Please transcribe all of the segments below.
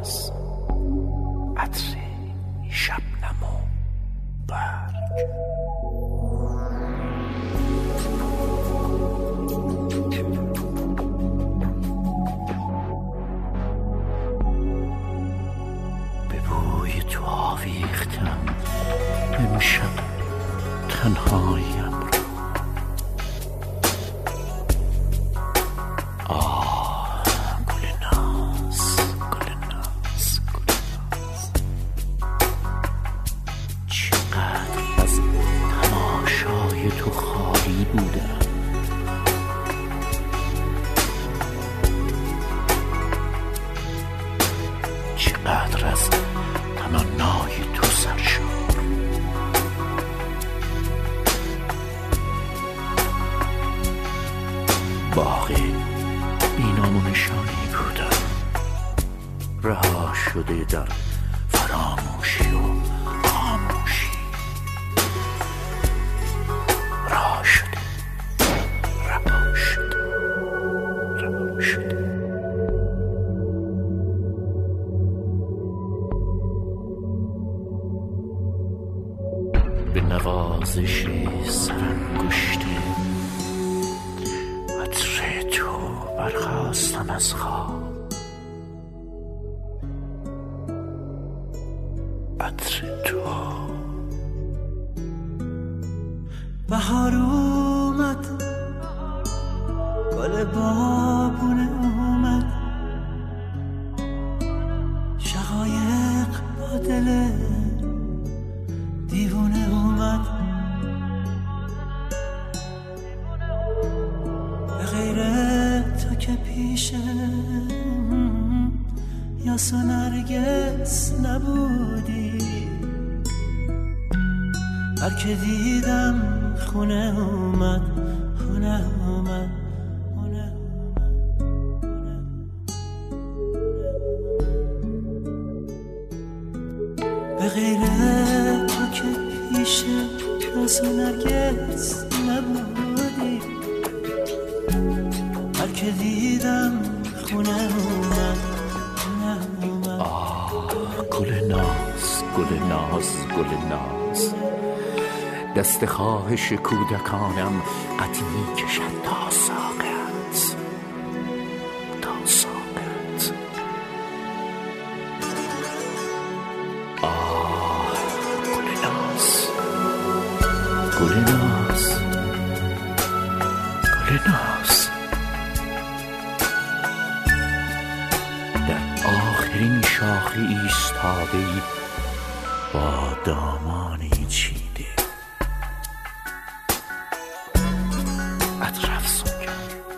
از عطر شبنم و برگ. به بوی تو آویختم امشب تنهایم را. گل ناز، گل ناز، گل ناز، چقدر از تماشای تو خالی بودم. چقدر از تمنای تو سرشار. باغ بینام و نشانی بودم، رها شده در فراموشی و خاموشی. رها شده، رها شده، رها شده. به نوازش سرانگشته عطر تو برخاستم از خواب. عطر تو. بهار اومد، گل بابونه اومد، شقایق با دل دیوونه اومد. به غیر تو که پیشه یاس و نرگس نبودی. هر که دیدم خونه اومد، خونه اومد، خونه اومد. به غیر تو که پیشه یاس و نرگس نبودی. هر که دیدم خونه اومد، خونه اومد. گل ناز، گل ناز، گل ناز، دست خواهش کودکانم قد می کشد تا ساقت، تا ساقت. گل ناز، گل ناز، گل ناز، در آخرین شاخه ایستاده‌ای با دامانی چیده. عطر افسونگر،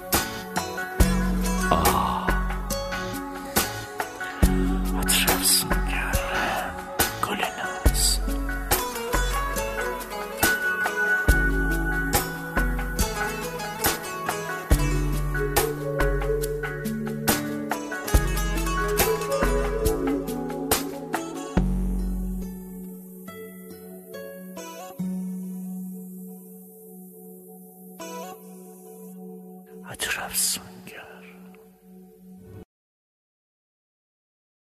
عطر افسونگر، گل ناز. عطر افسونگر.